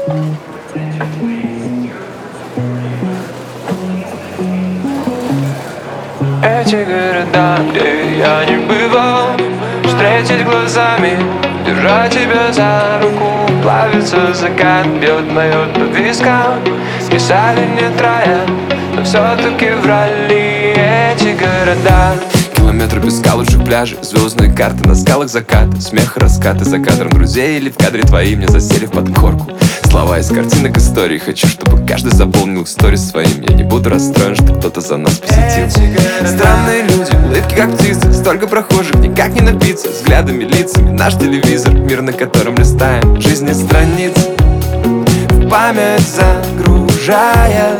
Эти города, где я не бывал, встретить глазами, держать тебя за руку. Плавится закат, бьет по вискам. Писали не троя, но все-таки врали эти города. Километры песка, лучших пляжей, звездные карты на скалах заката. Смех, раскаты за кадром друзей или в кадре твои мне засели в подкорку. Слова из картинок истории. Хочу, чтобы каждый заполнил сторис своим. Я не буду расстроен, что кто-то за нас посетил. Странные люди, улыбки как птицы. Столько прохожих, никак не напиться. Взглядами, лицами, наш телевизор. Мир, на котором листаем жизни страницы. В память загружая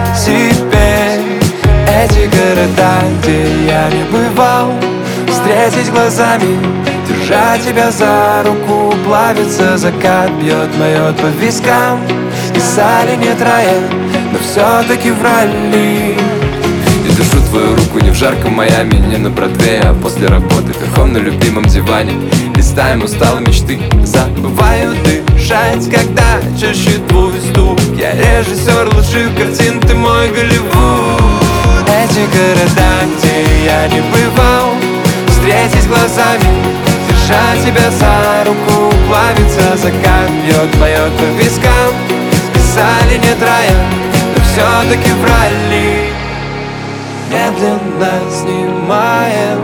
себе эти города, где я не бывал. Встретить глазами, держать тебя за руку. Плавится закат, бьет по вискам. Писали не троя, но все-таки врали. Я держу твою руку не в жарком Майами, не на Бродвее, а после работы верхом на любимом диване. Листаем усталые мечты, забываю дышать, когда чаще твой стук. Я режиссер лучших картин, ты мой Голливуд. Эти города, где я не бывал. Встретить глазами, держать тебя за руку. Плавится закат, бьет по вискам. Писали не троя, но все-таки врали. Медленно снимаем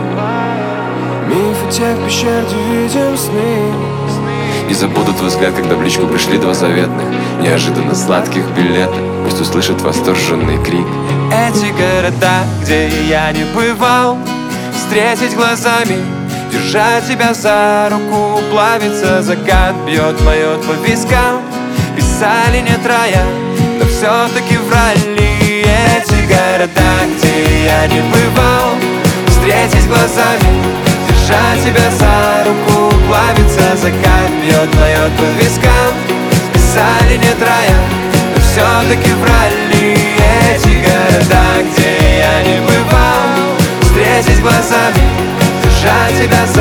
мифы тех пещер, где видим сны. Не забуду твой взгляд, когда в личку пришли два заветных, неожиданно сладких билета. Пусть услышат восторженный крик. Эти города, где я не бывал. Встретить глазами, держать тебя за руку. Плавится закат, бьет по вискам. Писали не троя, но все-таки врали. Эти города, где я не бывал. Встретить глазами, держать тебя за руку. Плавится закат, бьет по вискам. Писали не троя, но все-таки врали. Эти города, где я не бывал. Встретить глазами, держать тебя за